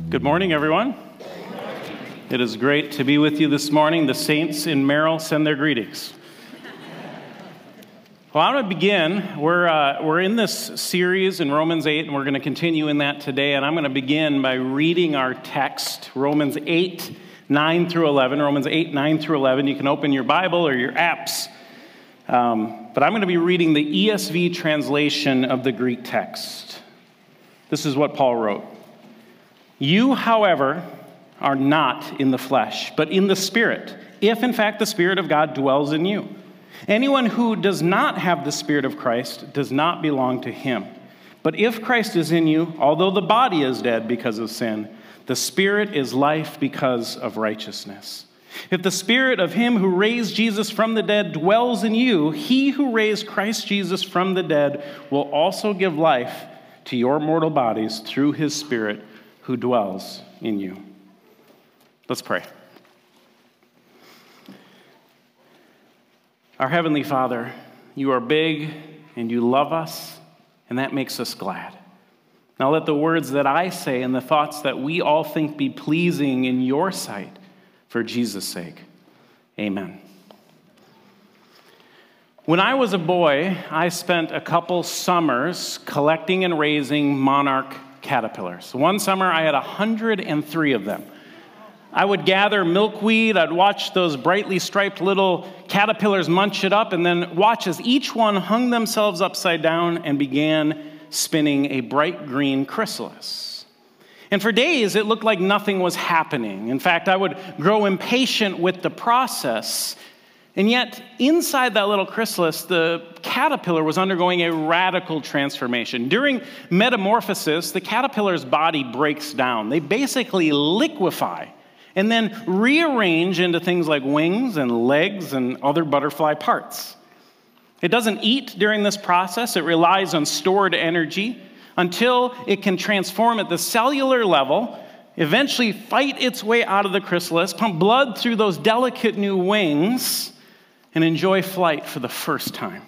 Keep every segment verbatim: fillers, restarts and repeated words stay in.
Good morning, everyone. It is great to be with you this morning. The saints in Merrill send their greetings. Well, I'm going to begin. We're, uh, we're in this series in Romans eight, and we're going to continue in that today. And I'm going to begin by reading our text, Romans eight, nine through eleven. Romans eight, nine through eleven. You can open your Bible or your apps. Um, but I'm going to be reading the E S V translation of the Greek text. This is what Paul wrote. You, however, are not in the flesh, but in the Spirit, if in fact the Spirit of God dwells in you. Anyone who does not have the Spirit of Christ does not belong to him. But if Christ is in you, although the body is dead because of sin, the Spirit is life because of righteousness. If the Spirit of him who raised Jesus from the dead dwells in you, he who raised Christ Jesus from the dead will also give life to your mortal bodies through his Spirit who dwells in you. Let's pray. Our Heavenly Father, you are big and you love us, and that makes us glad. Now let the words that I say and the thoughts that we all think be pleasing in your sight for Jesus' sake. Amen. When I was a boy, I spent a couple summers collecting and raising monarch caterpillars. One summer, I had one hundred three of them. I would gather milkweed, I'd watch those brightly striped little caterpillars munch it up, and then watch as each one hung themselves upside down and began spinning a bright green chrysalis. And for days, it looked like nothing was happening. In fact, I would grow impatient with the process. And yet, inside that little chrysalis, the caterpillar was undergoing a radical transformation. During metamorphosis, the caterpillar's body breaks down. They basically liquefy and then rearrange into things like wings and legs and other butterfly parts. It doesn't eat during this process. It relies on stored energy until it can transform at the cellular level, eventually fight its way out of the chrysalis, pump blood through those delicate new wings, and enjoy flight for the first time.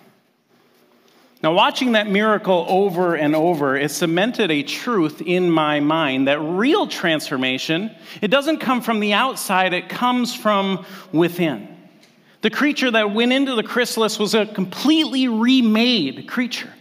Now, watching that miracle over and over, it cemented a truth in my mind that real transformation, it doesn't come from the outside, it comes from within. The creature that went into the chrysalis was a completely remade creature.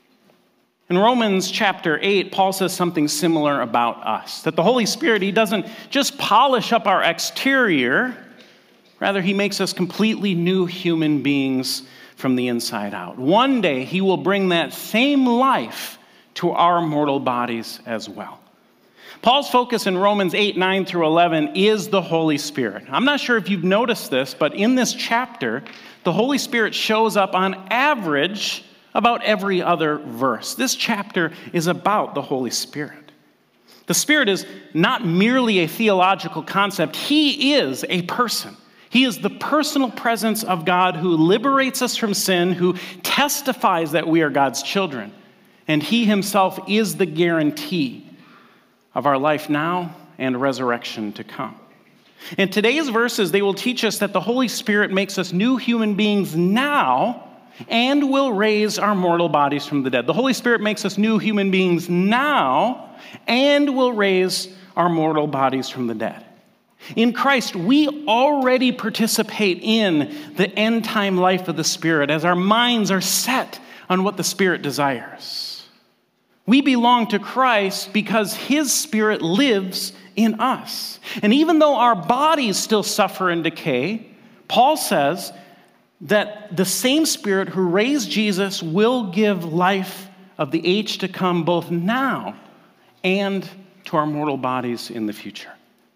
In Romans chapter eight, Paul says something similar about us, that the Holy Spirit, he doesn't just polish up our exterior. Rather, he makes us completely new human beings from the inside out. One day, he will bring that same life to our mortal bodies as well. Paul's focus in Romans eight, nine through eleven is the Holy Spirit. I'm not sure if you've noticed this, but in this chapter, the Holy Spirit shows up on average about every other verse. This chapter is about the Holy Spirit. The Spirit is not merely a theological concept. He is a person. He is the personal presence of God who liberates us from sin, who testifies that we are God's children. And he himself is the guarantee of our life now and resurrection to come. In today's verses, they will teach us that the Holy Spirit makes us new human beings now and will raise our mortal bodies from the dead. The Holy Spirit makes us new human beings now and will raise our mortal bodies from the dead. In Christ, we already participate in the end-time life of the Spirit as our minds are set on what the Spirit desires. We belong to Christ because his Spirit lives in us. And even though our bodies still suffer and decay, Paul says that the same Spirit who raised Jesus will give life of the age to come both now and to our mortal bodies in the future.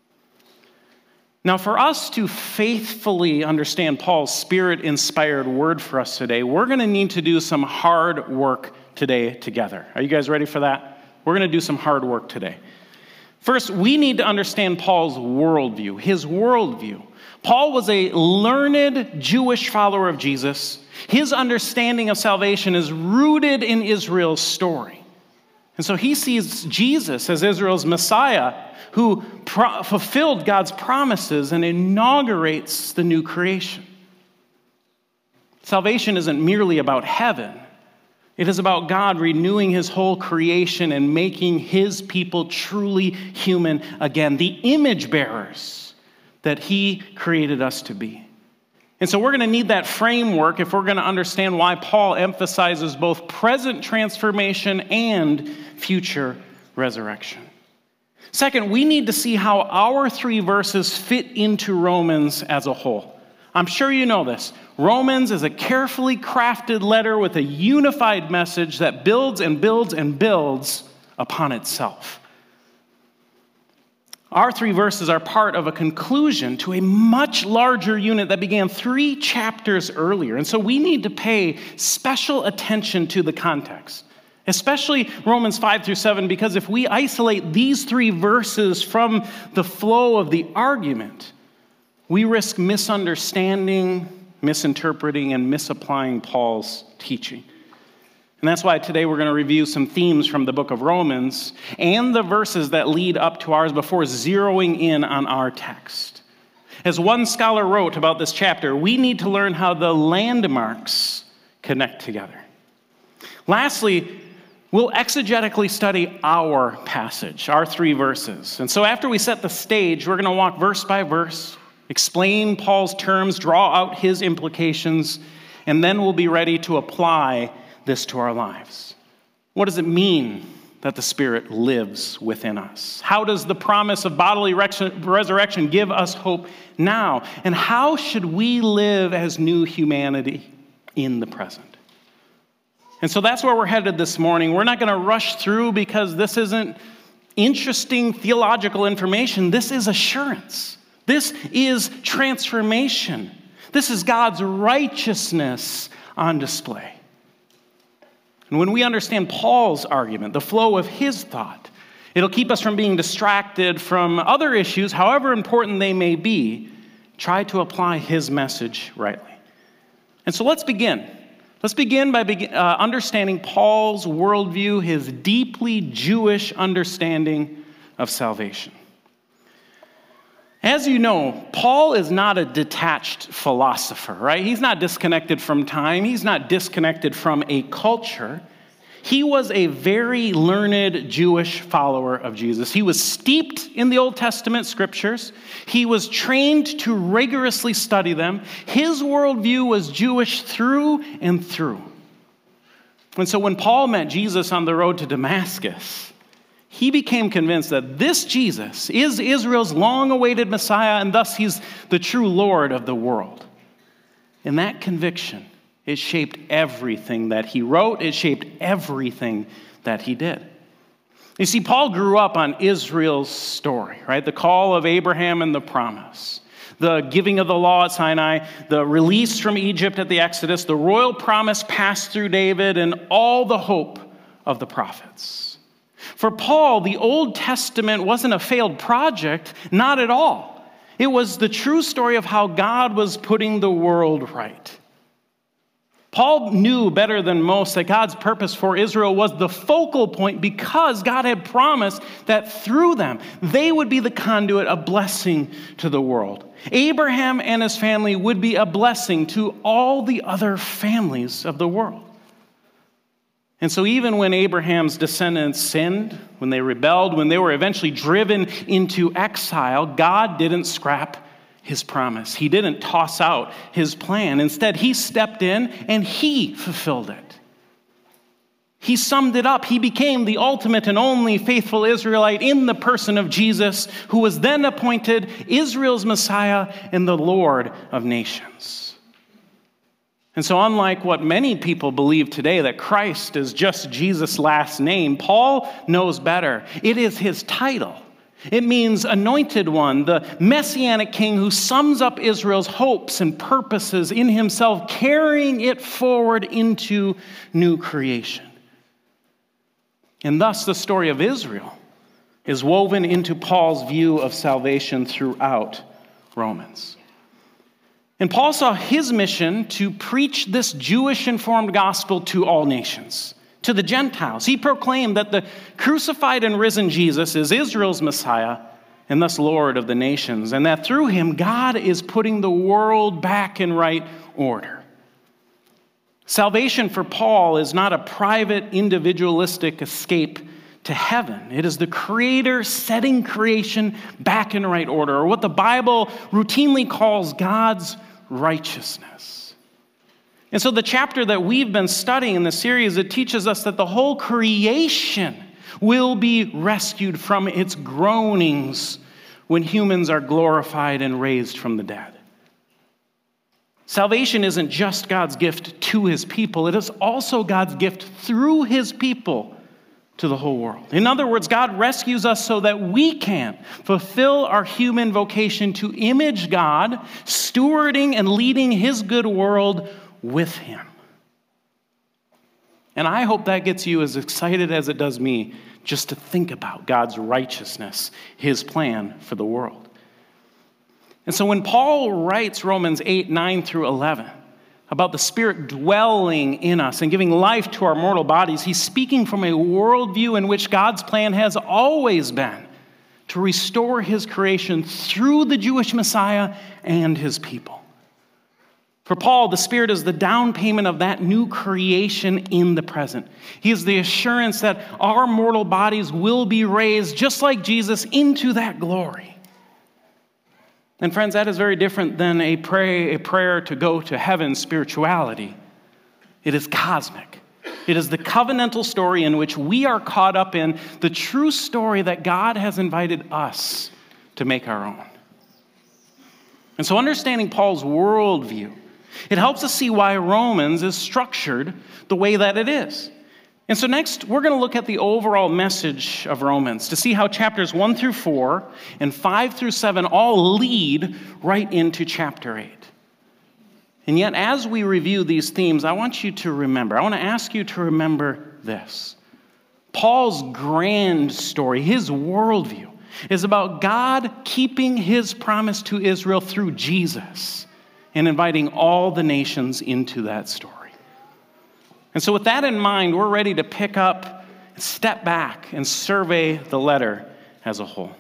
Now, for us to faithfully understand Paul's Spirit-inspired word for us today, we're going to need to do some hard work today together. Are you guys ready for that? We're going to do some hard work today. First, we need to understand Paul's worldview, his worldview. Paul was a learned Jewish follower of Jesus. His understanding of salvation is rooted in Israel's story. And so he sees Jesus as Israel's Messiah, who pro- fulfilled God's promises and inaugurates the new creation. Salvation isn't merely about heaven. It is about God renewing his whole creation and making his people truly human again, the image bearers that he created us to be. And so we're going to need that framework if we're going to understand why Paul emphasizes both present transformation and future resurrection. Second, we need to see how our three verses fit into Romans as a whole. I'm sure you know this. Romans is a carefully crafted letter with a unified message that builds and builds and builds upon itself. Our three verses are part of a conclusion to a much larger unit that began three chapters earlier. And so we need to pay special attention to the context, especially Romans five through seven, because if we isolate these three verses from the flow of the argument, we risk misunderstanding, misinterpreting, and misapplying Paul's teaching. And that's why today we're going to review some themes from the book of Romans and the verses that lead up to ours before zeroing in on our text. As one scholar wrote about this chapter, we need to learn how the landmarks connect together. Lastly, we'll exegetically study our passage, our three verses. And so after we set the stage, we're going to walk verse by verse, explain Paul's terms, draw out his implications, and then we'll be ready to apply this to our lives. What does it mean that the Spirit lives within us? How does the promise of bodily resurrection give us hope now? And how should we live as new humanity in the present? And so that's where we're headed this morning. We're not going to rush through because this isn't interesting theological information. This is assurance. This is transformation. This is God's righteousness on display. And when we understand Paul's argument, the flow of his thought, it'll keep us from being distracted from other issues, however important they may be. Try to apply his message rightly. And so let's begin. Let's begin by begin, uh, understanding Paul's worldview, his deeply Jewish understanding of salvation. As you know, Paul is not a detached philosopher, right? He's not disconnected from time. He's not disconnected from a culture. He was a very learned Jewish follower of Jesus. He was steeped in the Old Testament scriptures. He was trained to rigorously study them. His worldview was Jewish through and through. And so when Paul met Jesus on the road to Damascus, he became convinced that this Jesus is Israel's long-awaited Messiah, and thus he's the true Lord of the world. And that conviction, it shaped everything that he wrote. It shaped everything that he did. You see, Paul grew up on Israel's story, right? The call of Abraham and the promise, the giving of the law at Sinai, the release from Egypt at the Exodus, the royal promise passed through David, and all the hope of the prophets. For Paul, the Old Testament wasn't a failed project, not at all. It was the true story of how God was putting the world right. Paul knew better than most that God's purpose for Israel was the focal point because God had promised that through them, they would be the conduit of blessing to the world. Abraham and his family would be a blessing to all the other families of the world. And so even when Abraham's descendants sinned, when they rebelled, when they were eventually driven into exile, God didn't scrap his promise. He didn't toss out his plan. Instead, he stepped in and he fulfilled it. He summed it up. He became the ultimate and only faithful Israelite in the person of Jesus, who was then appointed Israel's Messiah and the Lord of nations. And so unlike what many people believe today, that Christ is just Jesus' last name, Paul knows better. It is his title. It means anointed one, the messianic king who sums up Israel's hopes and purposes in himself, carrying it forward into new creation. And thus the story of Israel is woven into Paul's view of salvation throughout Romans. And Paul saw his mission to preach this Jewish-informed gospel to all nations, to the Gentiles. He proclaimed that the crucified and risen Jesus is Israel's Messiah and thus Lord of the nations, and that through him, God is putting the world back in right order. Salvation for Paul is not a private, individualistic escape to heaven. It is the Creator setting creation back in right order, or what the Bible routinely calls God's righteousness. And so the chapter that we've been studying in the series, it teaches us that the whole creation will be rescued from its groanings when humans are glorified and raised from the dead. Salvation isn't just God's gift to his people, it is also God's gift through his people to the whole world. In other words, God rescues us so that we can fulfill our human vocation to image God, stewarding and leading his good world with him. And I hope that gets you as excited as it does me just to think about God's righteousness, his plan for the world. And so when Paul writes Romans eight, nine through eleven about the Spirit dwelling in us and giving life to our mortal bodies, he's speaking from a worldview in which God's plan has always been to restore his creation through the Jewish Messiah and his people. For Paul, the Spirit is the down payment of that new creation in the present. He is the assurance that our mortal bodies will be raised, just like Jesus, into that glory. And friends, that is very different than a, pray, a prayer to go to heaven spirituality. It is cosmic. It is the covenantal story in which we are caught up in the true story that God has invited us to make our own. And so understanding Paul's worldview, it helps us see why Romans is structured the way that it is. And so next, we're going to look at the overall message of Romans to see how chapters one through four and five through seven all lead right into chapter eight. And yet, as we review these themes, I want you to remember, I want to ask you to remember this. Paul's grand story, his worldview, is about God keeping his promise to Israel through Jesus and inviting all the nations into that story. And so with that in mind, we're ready to pick up, step back, and survey the letter as a whole.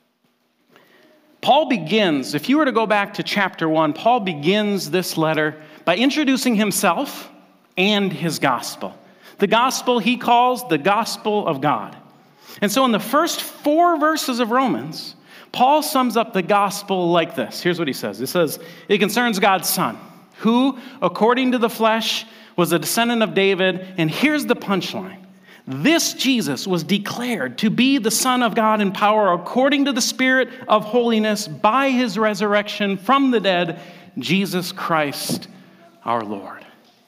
Paul begins, if you were to go back to chapter one, Paul begins this letter by introducing himself and his gospel. The gospel he calls the gospel of God. And so in the first four verses of Romans, Paul sums up the gospel like this. Here's what he says. He says, it concerns God's Son, who, according to the flesh, was a descendant of David, and here's the punchline. This Jesus was declared to be the Son of God in power according to the Spirit of holiness by his resurrection from the dead, Jesus Christ our Lord.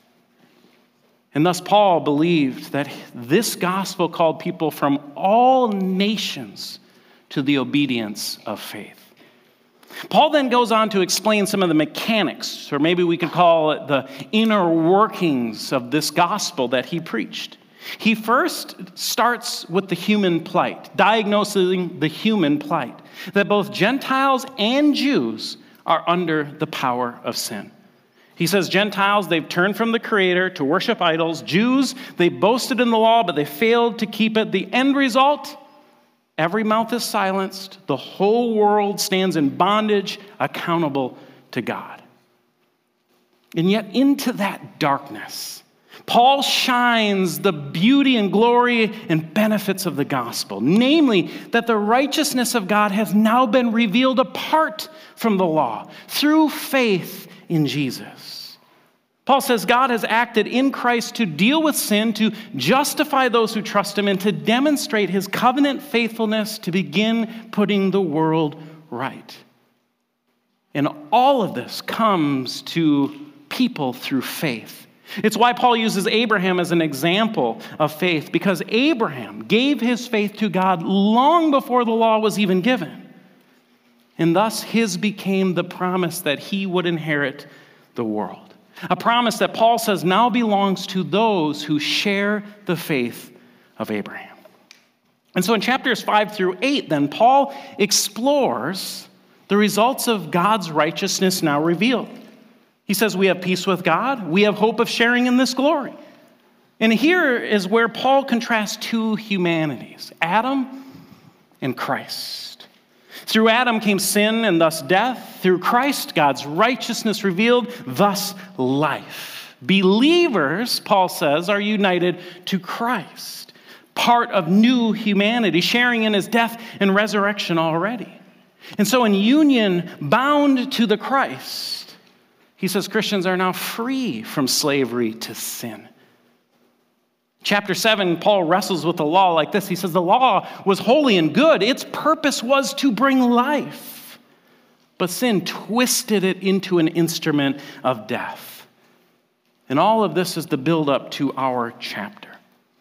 And thus Paul believed that this gospel called people from all nations to the obedience of faith. Paul then goes on to explain some of the mechanics, or maybe we could call it the inner workings of this gospel that he preached. He first starts with the human plight, diagnosing the human plight, that both Gentiles and Jews are under the power of sin. He says Gentiles, they've turned from the Creator to worship idols. Jews, they boasted in the law, but they failed to keep it. The end result, every mouth is silenced. The whole world stands in bondage, accountable to God. And yet into that darkness, Paul shines the beauty and glory and benefits of the gospel, namely that the righteousness of God has now been revealed apart from the law through faith in Jesus. Paul says God has acted in Christ to deal with sin, to justify those who trust him, and to demonstrate his covenant faithfulness to begin putting the world right. And all of this comes to people through faith. It's why Paul uses Abraham as an example of faith, because Abraham gave his faith to God long before the law was even given. And thus his became the promise that he would inherit the world. A promise that Paul says now belongs to those who share the faith of Abraham. And so in chapters five through eight, then, Paul explores the results of God's righteousness now revealed. He says we have peace with God. We have hope of sharing in this glory. And here is where Paul contrasts two humanities, Adam and Christ. Through Adam came sin and thus death. Through Christ, God's righteousness revealed, thus life. Believers, Paul says, are united to Christ, part of new humanity, sharing in his death and resurrection already. And so in union, bound to the Christ, he says Christians are now free from slavery to sin. Chapter seven, Paul wrestles with the law like this. He says the law was holy and good. Its purpose was to bring life. But sin twisted it into an instrument of death. And all of this is the build-up to our chapter.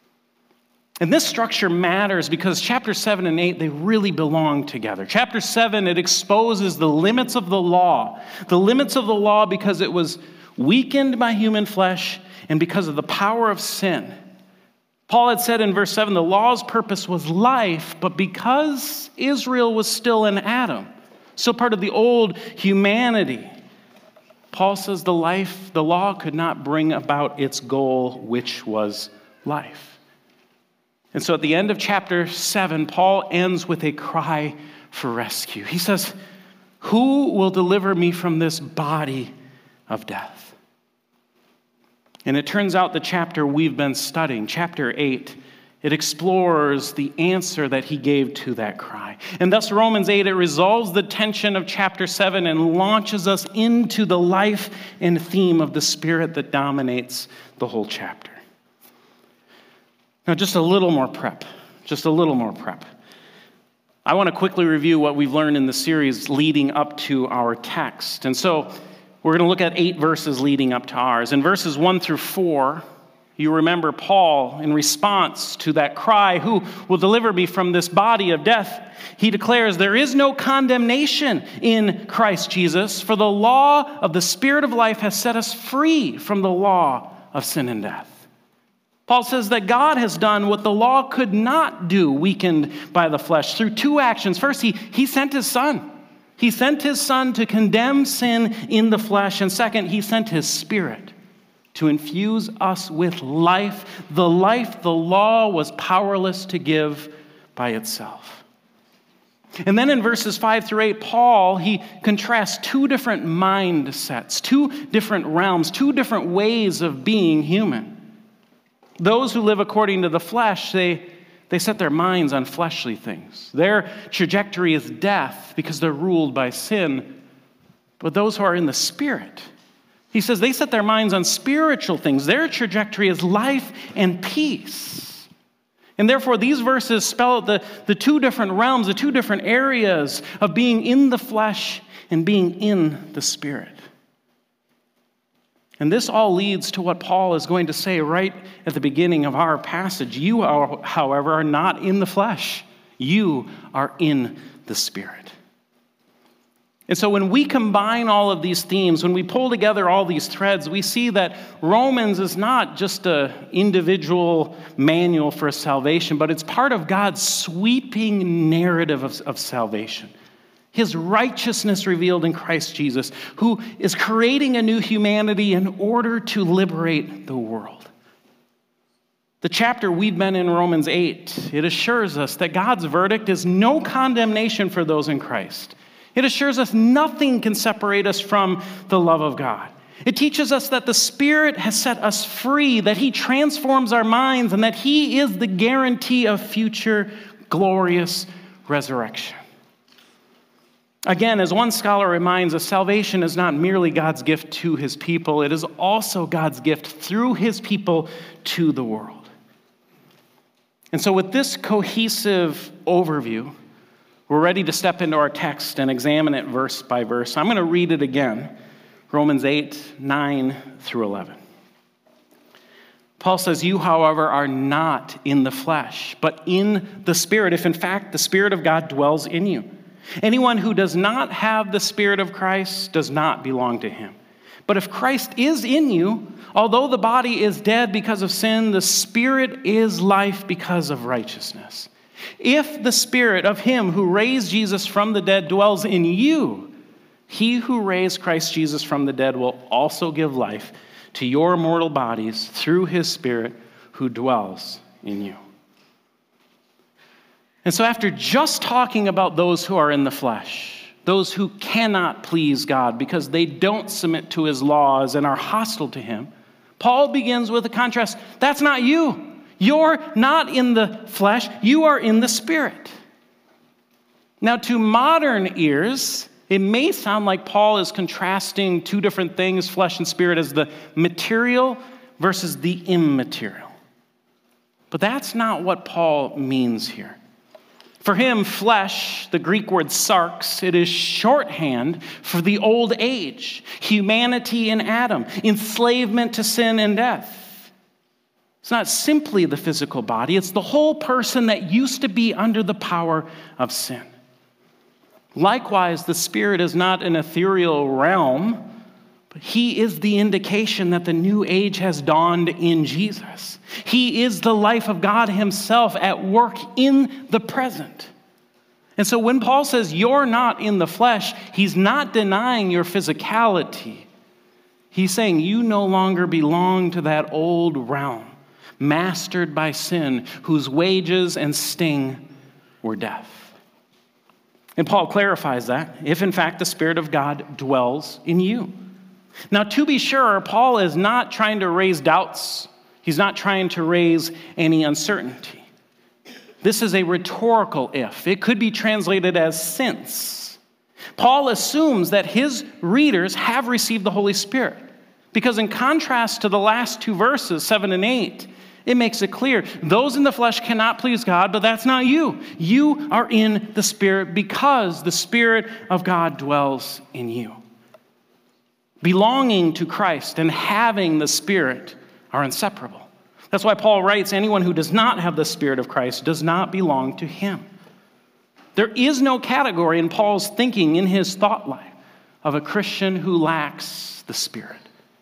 And this structure matters because chapter seven and eight, they really belong together. Chapter seven, it exposes the limits of the law. The limits of the law because it was weakened by human flesh and because of the power of sin. Paul had said in verse seven, the law's purpose was life, but because Israel was still in Adam, still part of the old humanity, Paul says the life, the law could not bring about its goal, which was life. And so at the end of chapter seven, Paul ends with a cry for rescue. He says, who will deliver me from this body of death? And it turns out the chapter we've been studying, chapter eight, it explores the answer that he gave to that cry. And thus Romans eight, it resolves the tension of chapter seven and launches us into the life and theme of the Spirit that dominates the whole chapter. Now, just a little more prep, just a little more prep. I want to quickly review what we've learned in the series leading up to our text. And so we're going to look at eight verses leading up to ours. In verses one through four, you remember Paul, in response to that cry, who will deliver me from this body of death? He declares, there is no condemnation in Christ Jesus, for the law of the Spirit of life has set us free from the law of sin and death. Paul says that God has done what the law could not do, weakened by the flesh, through two actions. First, he, he sent his Son. He sent his Son to condemn sin in the flesh. And second, he sent his Spirit to infuse us with life, the life the law was powerless to give by itself. And then in verses five through eight, Paul, he contrasts two different mindsets, two different realms, two different ways of being human. Those who live according to the flesh, they, they set their minds on fleshly things. Their trajectory is death because they're ruled by sin. But those who are in the Spirit, he says they set their minds on spiritual things. Their trajectory is life and peace. And therefore, these verses spell out the, the two different realms, the two different areas of being in the flesh and being in the Spirit. And this all leads to what Paul is going to say right at the beginning of our passage. You, however, are not in the flesh. You are in the Spirit. And so when we combine all of these themes, when we pull together all these threads, we see that Romans is not just an individual manual for salvation, but it's part of God's sweeping narrative of, of salvation. His righteousness revealed in Christ Jesus, who is creating a new humanity in order to liberate the world. The chapter we've been in, Romans eight, it assures us that God's verdict is no condemnation for those in Christ. It assures us nothing can separate us from the love of God. It teaches us that the Spirit has set us free, that He transforms our minds, and that He is the guarantee of future glorious resurrection. Again, as one scholar reminds us, salvation is not merely God's gift to His people, it is also God's gift through His people to the world. And so with this cohesive overview, we're ready to step into our text and examine it verse by verse. I'm going to read it again, Romans eight, nine through eleven. Paul says, you, however, are not in the flesh, but in the Spirit, if in fact the Spirit of God dwells in you. Anyone who does not have the Spirit of Christ does not belong to Him. But if Christ is in you, although the body is dead because of sin, the Spirit is life because of righteousness. If the Spirit of Him who raised Jesus from the dead dwells in you, He who raised Christ Jesus from the dead will also give life to your mortal bodies through His Spirit who dwells in you. And so after just talking about those who are in the flesh, those who cannot please God because they don't submit to His laws and are hostile to Him, Paul begins with a contrast. That's not you. You're not in the flesh. You are in the Spirit. Now, to modern ears, it may sound like Paul is contrasting two different things, flesh and spirit, as the material versus the immaterial. But that's not what Paul means here. For him, flesh, the Greek word sarx, it is shorthand for the old age, humanity in Adam, enslavement to sin and death. It's not simply the physical body, it's the whole person that used to be under the power of sin. Likewise, the Spirit is not an ethereal realm, but he is the indication that the new age has dawned in Jesus. He is the life of God himself at work in the present. And so when Paul says you're not in the flesh, he's not denying your physicality. He's saying you no longer belong to that old realm, mastered by sin, whose wages and sting were death. And Paul clarifies that, if in fact the Spirit of God dwells in you. Now, to be sure, Paul is not trying to raise doubts. He's not trying to raise any uncertainty. This is a rhetorical if. It could be translated as since. Paul assumes that his readers have received the Holy Spirit, because in contrast to the last two verses, seven and eight, it makes it clear, those in the flesh cannot please God, but that's not you. You are in the Spirit because the Spirit of God dwells in you. Belonging to Christ and having the Spirit are inseparable. That's why Paul writes, anyone who does not have the Spirit of Christ does not belong to him. There is no category in Paul's thinking, in his thought life, of a Christian who lacks the Spirit.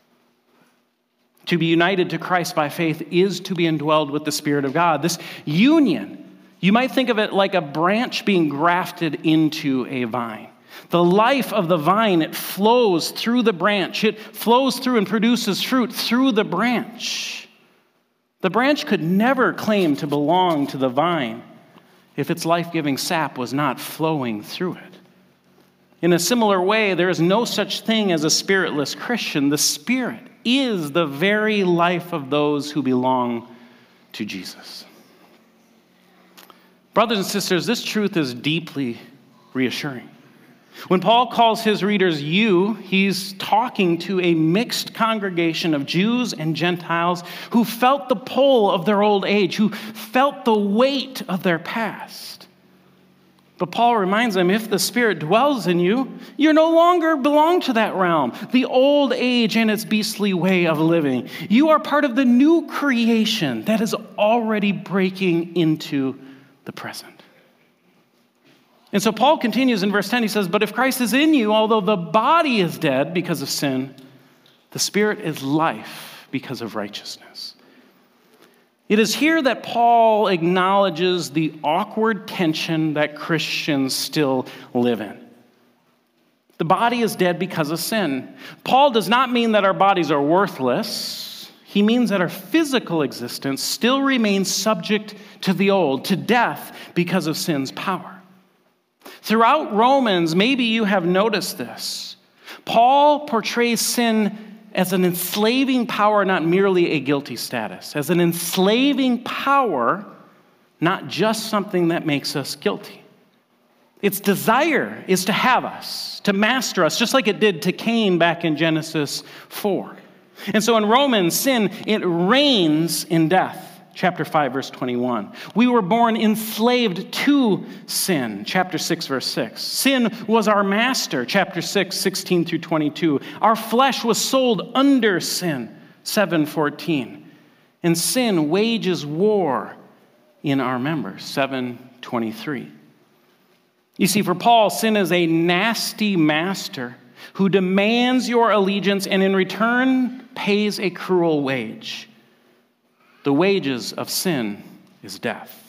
To be united to Christ by faith is to be indwelled with the Spirit of God. This union, you might think of it like a branch being grafted into a vine. The life of the vine, it flows through the branch. It flows through and produces fruit through the branch. The branch could never claim to belong to the vine if its life-giving sap was not flowing through it. In a similar way, there is no such thing as a spiritless Christian. The Spirit is the very life of those who belong to Jesus. Brothers and sisters, this truth is deeply reassuring. When Paul calls his readers you, he's talking to a mixed congregation of Jews and Gentiles who felt the pull of their old age, who felt the weight of their past. But Paul reminds them, if the Spirit dwells in you, you no longer belong to that realm, the old age and its beastly way of living. You are part of the new creation that is already breaking into the present. And so Paul continues in verse ten, he says, but if Christ is in you, although the body is dead because of sin, the Spirit is life because of righteousness. It is here that Paul acknowledges the awkward tension that Christians still live in. The body is dead because of sin. Paul does not mean that our bodies are worthless. He means that our physical existence still remains subject to the old, to death because of sin's power. Throughout Romans, maybe you have noticed this. Paul portrays sin as an enslaving power, not merely a guilty status. As an enslaving power, not just something that makes us guilty. Its desire is to have us, to master us, just like it did to Cain back in Genesis four. And so in Romans, sin, it reigns in death. Chapter five, verse twenty-one. We were born enslaved to sin. Chapter six, verse six. Sin was our master. Chapter six, sixteen through twenty-two. Our flesh was sold under sin. seven fourteen. And sin wages war in our members. seven twenty-three. You see, for Paul, sin is a nasty master who demands your allegiance and in return pays a cruel wage. The wages of sin is death.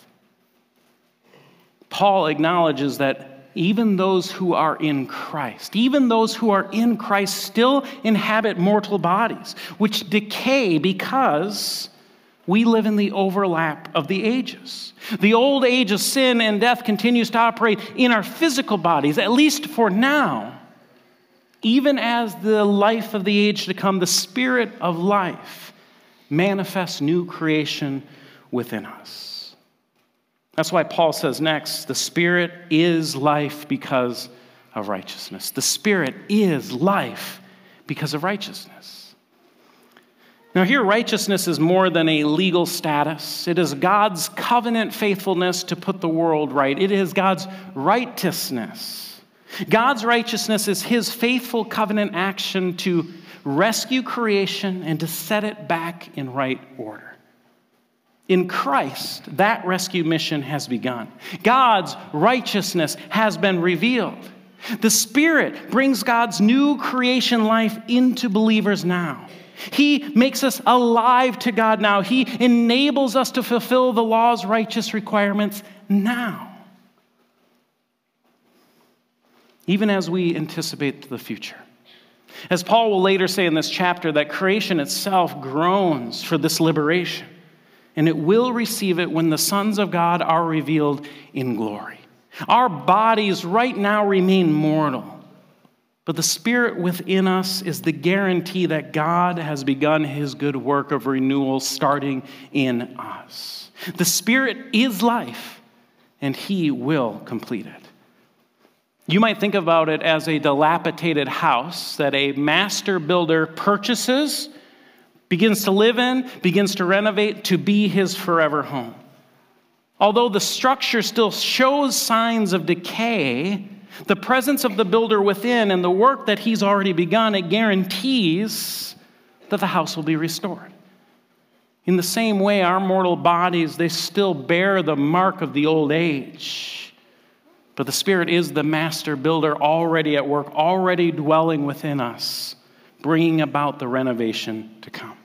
Paul acknowledges that even those who are in Christ, even those who are in Christ still inhabit mortal bodies, which decay because we live in the overlap of the ages. The old age of sin and death continues to operate in our physical bodies, at least for now, even as the life of the age to come, the Spirit of life, manifests new creation within us. That's why Paul says next, the Spirit is life because of righteousness. The Spirit is life because of righteousness. Now here, righteousness is more than a legal status. It is God's covenant faithfulness to put the world right. It is God's righteousness. God's righteousness is his faithful covenant action to rescue creation and to set it back in right order. In Christ, that rescue mission has begun. God's righteousness has been revealed. The Spirit brings God's new creation life into believers now. He makes us alive to God now. He enables us to fulfill the law's righteous requirements now, even as we anticipate the future. As Paul will later say in this chapter, that creation itself groans for this liberation, and it will receive it when the sons of God are revealed in glory. Our bodies right now remain mortal, but the Spirit within us is the guarantee that God has begun his good work of renewal starting in us. The Spirit is life, and he will complete it. You might think about it as a dilapidated house that a master builder purchases, begins to live in, begins to renovate to be his forever home. Although the structure still shows signs of decay, the presence of the builder within and the work that he's already begun, it guarantees that the house will be restored. In the same way, our mortal bodies, they still bear the mark of the old age. But the Spirit is the master builder already at work, already dwelling within us, bringing about the renovation to come.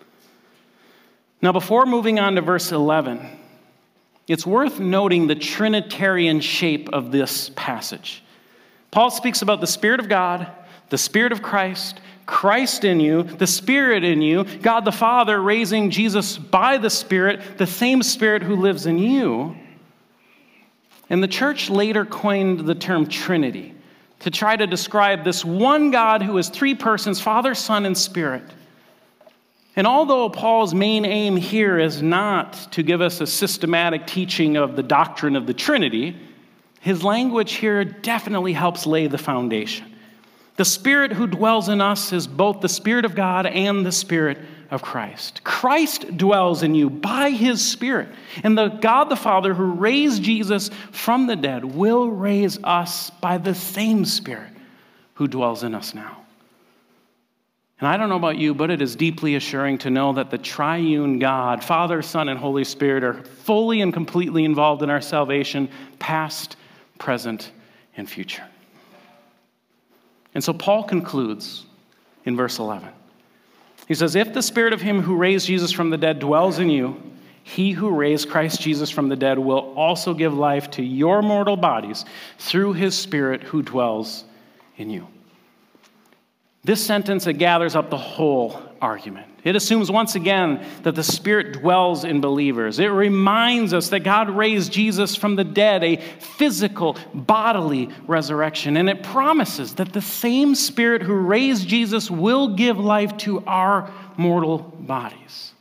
Now, before moving on to verse eleven, it's worth noting the Trinitarian shape of this passage. Paul speaks about the Spirit of God, the Spirit of Christ, Christ in you, the Spirit in you, God the Father raising Jesus by the Spirit, the same Spirit who lives in you. And the church later coined the term Trinity to try to describe this one God who is three persons, Father, Son, and Spirit. And although Paul's main aim here is not to give us a systematic teaching of the doctrine of the Trinity, his language here definitely helps lay the foundation. The Spirit who dwells in us is both the Spirit of God and the Spirit of Christ. Christ dwells in you by his Spirit. And the God the Father who raised Jesus from the dead will raise us by the same Spirit who dwells in us now. And I don't know about you, but it is deeply assuring to know that the triune God, Father, Son, and Holy Spirit, are fully and completely involved in our salvation, past, present, and future. And so Paul concludes in verse eleven. He says, if the Spirit of him who raised Jesus from the dead dwells in you, he who raised Christ Jesus from the dead will also give life to your mortal bodies through his Spirit who dwells in you. This sentence, it gathers up the whole argument. It assumes once again that the Spirit dwells in believers. It reminds us that God raised Jesus from the dead, a physical, bodily resurrection. And it promises that the same Spirit who raised Jesus will give life to our mortal bodies.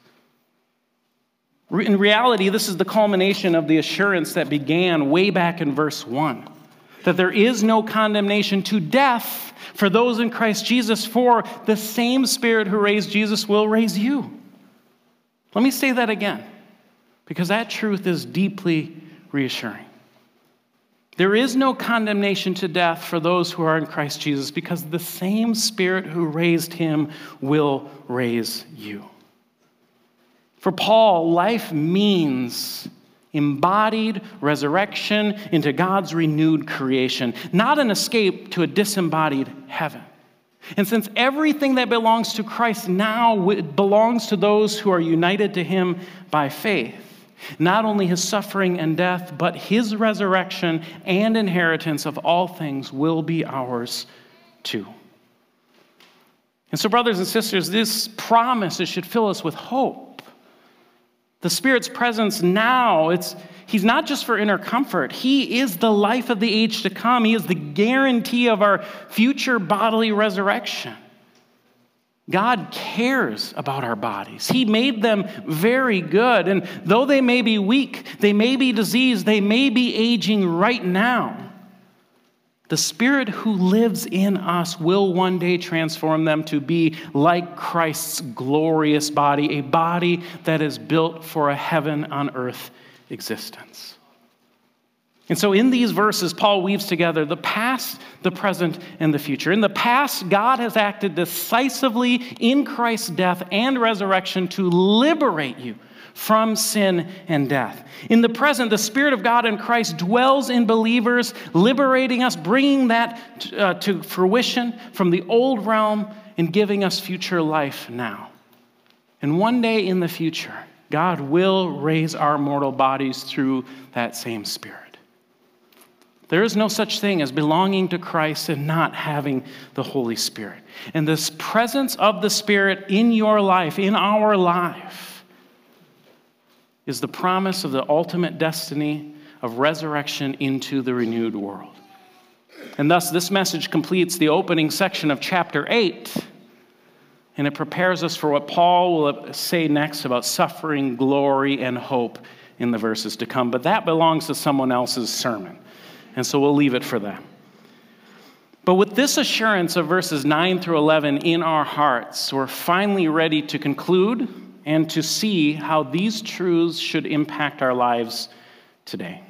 In reality, this is the culmination of the assurance that began way back in verse one, that there is no condemnation to death for those in Christ Jesus, for the same Spirit who raised Jesus will raise you. Let me say that again, because that truth is deeply reassuring. There is no condemnation to death for those who are in Christ Jesus, because the same Spirit who raised him will raise you. For Paul, life means embodied resurrection into God's renewed creation, not an escape to a disembodied heaven. And since everything that belongs to Christ now belongs to those who are united to him by faith, not only his suffering and death, but his resurrection and inheritance of all things will be ours too. And so, brothers and sisters, this promise, it should fill us with hope. The Spirit's presence now, it's, he's not just for inner comfort. He is the life of the age to come. He is the guarantee of our future bodily resurrection. God cares about our bodies. He made them very good. And though they may be weak, they may be diseased, they may be aging right now, the Spirit who lives in us will one day transform them to be like Christ's glorious body, a body that is built for a heaven on earth existence. And so in these verses, Paul weaves together the past, the present, and the future. In the past, God has acted decisively in Christ's death and resurrection to liberate you from sin and death. In the present, the Spirit of God in Christ dwells in believers, liberating us, bringing that uh, to fruition from the old realm and giving us future life now. And one day in the future, God will raise our mortal bodies through that same Spirit. There is no such thing as belonging to Christ and not having the Holy Spirit. And this presence of the Spirit in your life, in our life, is the promise of the ultimate destiny of resurrection into the renewed world. And thus, this message completes the opening section of chapter eight, and it prepares us for what Paul will say next about suffering, glory, and hope in the verses to come. But that belongs to someone else's sermon, and so we'll leave it for them. But with this assurance of verses nine through eleven in our hearts, we're finally ready to conclude and to see how these truths should impact our lives today.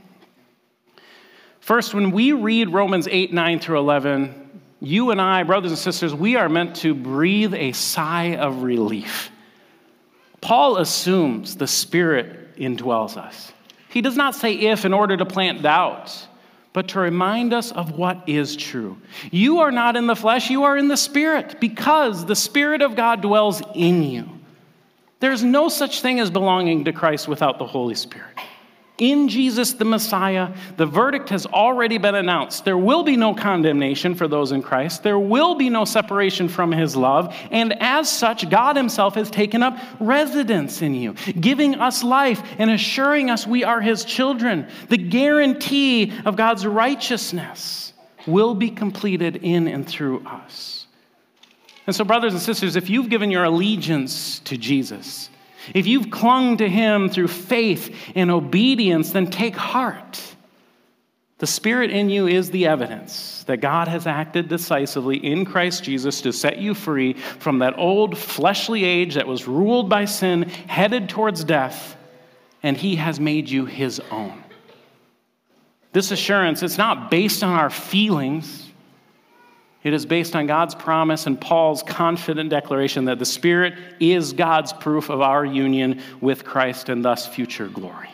First, when we read Romans eight, nine through eleven, you and I, brothers and sisters, we are meant to breathe a sigh of relief. Paul assumes the Spirit indwells us. He does not say if in order to plant doubt, but to remind us of what is true. You are not in the flesh, you are in the Spirit, because the Spirit of God dwells in you. There's no such thing as belonging to Christ without the Holy Spirit. In Jesus the Messiah, the verdict has already been announced. There will be no condemnation for those in Christ. There will be no separation from his love. And as such, God himself has taken up residence in you, giving us life and assuring us we are his children. The guarantee of God's righteousness will be completed in and through us. And so, brothers and sisters, if you've given your allegiance to Jesus, if you've clung to him through faith and obedience, then take heart. The Spirit in you is the evidence that God has acted decisively in Christ Jesus to set you free from that old fleshly age that was ruled by sin, headed towards death, and he has made you his own. This assurance, it's not based on our feelings. It is based on God's promise and Paul's confident declaration that the Spirit is God's proof of our union with Christ and thus future glory.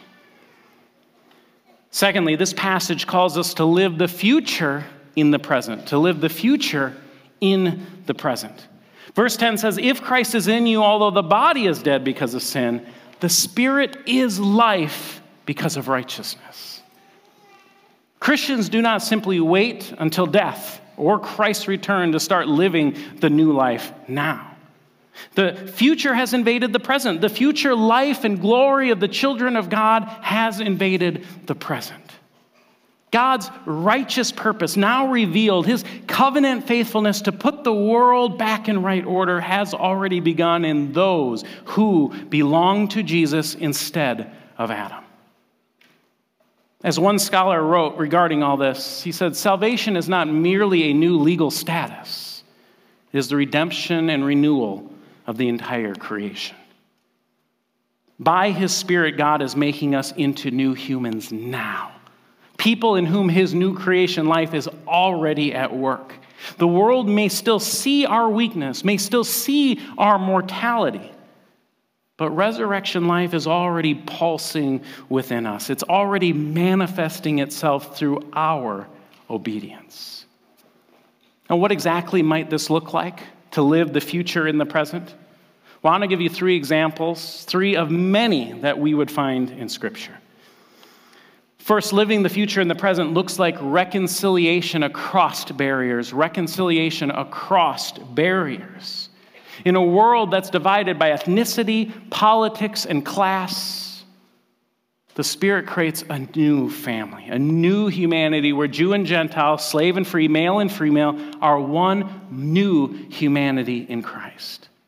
Secondly, this passage calls us to live the future in the present, to live the future in the present. Verse ten says, if Christ is in you, although the body is dead because of sin, the Spirit is life because of righteousness. Christians do not simply wait until death or Christ's return to start living the new life now. The future has invaded the present. The future life and glory of the children of God has invaded the present. God's righteous purpose, now revealed, his covenant faithfulness to put the world back in right order, has already begun in those who belong to Jesus instead of Adam. As one scholar wrote regarding all this, he said, salvation is not merely a new legal status. It is the redemption and renewal of the entire creation. By his Spirit, God is making us into new humans now. People in whom his new creation life is already at work. The world may still see our weakness, may still see our mortality, but resurrection life is already pulsing within us. It's already manifesting itself through our obedience. Now, what exactly might this look like to live the future in the present? Well, I want to give you three examples, three of many that we would find in Scripture. First, living the future in the present looks like reconciliation across barriers, reconciliation across barriers. In a world that's divided by ethnicity, politics, and class, the Spirit creates a new family, a new humanity where Jew and Gentile, slave and free, male and female are one new humanity in Christ.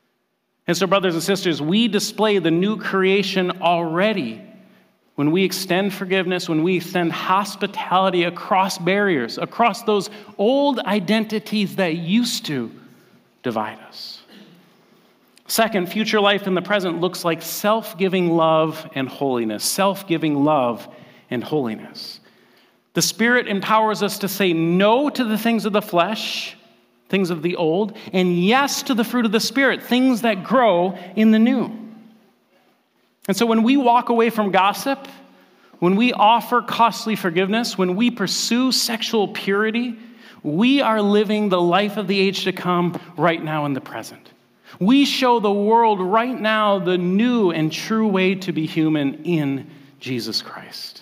And so, brothers and sisters, we display the new creation already when we extend forgiveness, when we extend hospitality across barriers, across those old identities that used to divide us. Second, future life in the present looks like self-giving love and holiness. Self-giving love and holiness. The Spirit empowers us to say no to the things of the flesh, things of the old, and yes to the fruit of the Spirit, things that grow in the new. And so when we walk away from gossip, when we offer costly forgiveness, when we pursue sexual purity, we are living the life of the age to come right now in the present. We show the world right now the new and true way to be human in Jesus Christ.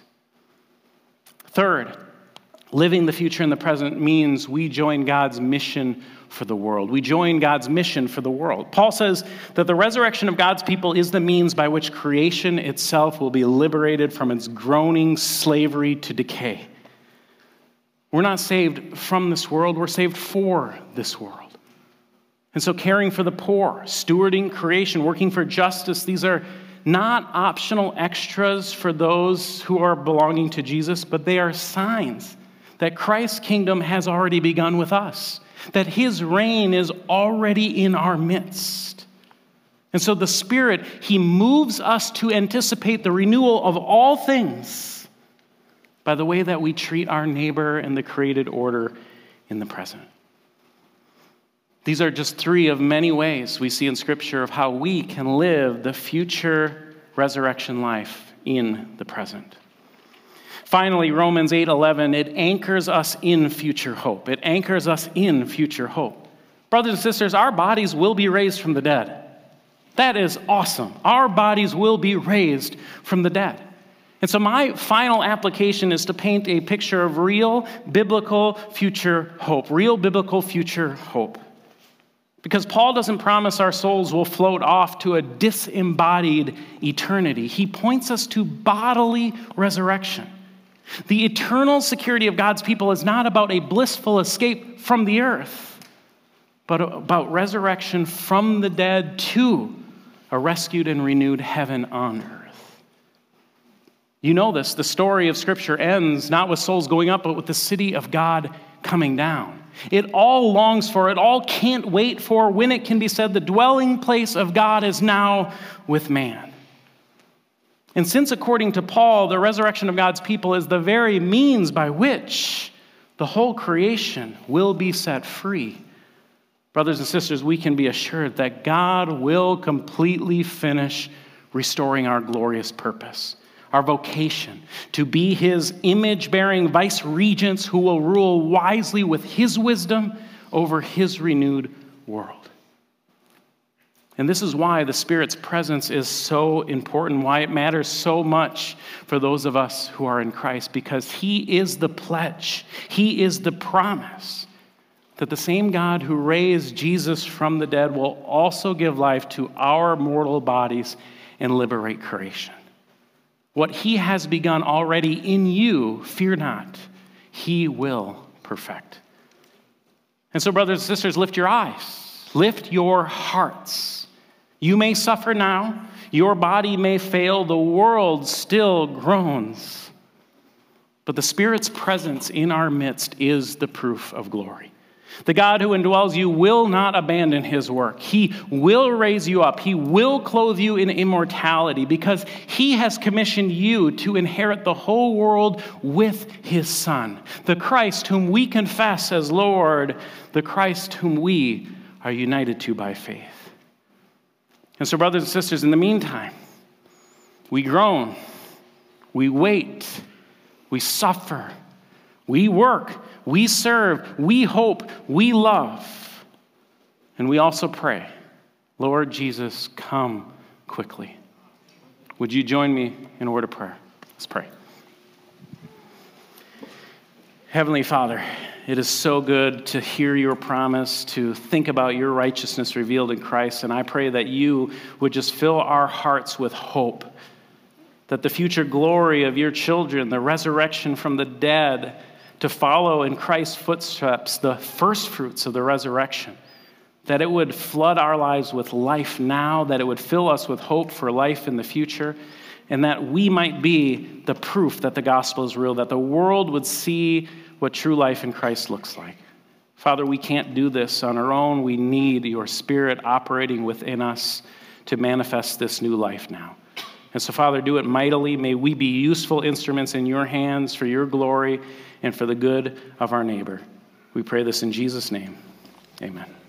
Third, living the future in the present means we join God's mission for the world. We join God's mission for the world. Paul says that the resurrection of God's people is the means by which creation itself will be liberated from its groaning slavery to decay. We're not saved from this world, we're saved for this world. And so caring for the poor, stewarding creation, working for justice, these are not optional extras for those who are belonging to Jesus, but they are signs that Christ's kingdom has already begun with us, that his reign is already in our midst. And so the Spirit, he moves us to anticipate the renewal of all things by the way that we treat our neighbor and the created order in the present. These are just three of many ways we see in Scripture of how we can live the future resurrection life in the present. Finally, Romans eight eleven, it anchors us in future hope. It anchors us in future hope. Brothers and sisters, our bodies will be raised from the dead. That is awesome. Our bodies will be raised from the dead. And so my final application is to paint a picture of real biblical future hope. Real biblical future hope. Because Paul doesn't promise our souls will float off to a disembodied eternity. He points us to bodily resurrection. The eternal security of God's people is not about a blissful escape from the earth, but about resurrection from the dead to a rescued and renewed heaven on earth. You know this. The story of Scripture ends not with souls going up, but with the city of God coming down. It all longs for, it all can't wait for when it can be said the dwelling place of God is now with man. And since, according to Paul, the resurrection of God's people is the very means by which the whole creation will be set free, brothers and sisters, we can be assured that God will completely finish restoring our glorious purpose, our vocation to be his image-bearing vice-regents who will rule wisely with his wisdom over his renewed world. And this is why the Spirit's presence is so important, why it matters so much for those of us who are in Christ, because he is the pledge, he is the promise that the same God who raised Jesus from the dead will also give life to our mortal bodies and liberate creation. What he has begun already in you, fear not, he will perfect. And so, brothers and sisters, lift your eyes, lift your hearts. You may suffer now, your body may fail, the world still groans. But the Spirit's presence in our midst is the proof of glory. The God who indwells you will not abandon his work. He will raise you up. He will clothe you in immortality because he has commissioned you to inherit the whole world with his Son, the Christ whom we confess as Lord, the Christ whom we are united to by faith. And so, brothers and sisters, in the meantime, we groan, we wait, we suffer, we work, we serve, we hope, we love, and we also pray, Lord Jesus, come quickly. Would you join me in a word of prayer? Let's pray. Heavenly Father, it is so good to hear your promise, to think about your righteousness revealed in Christ, and I pray that you would just fill our hearts with hope, that the future glory of your children, the resurrection from the dead, to follow in Christ's footsteps, the first fruits of the resurrection, that it would flood our lives with life now, that it would fill us with hope for life in the future, and that we might be the proof that the gospel is real, that the world would see what true life in Christ looks like. Father, we can't do this on our own. We need your Spirit operating within us to manifest this new life now. And so, Father, do it mightily. May we be useful instruments in your hands for your glory and for the good of our neighbor. We pray this in Jesus' name. Amen.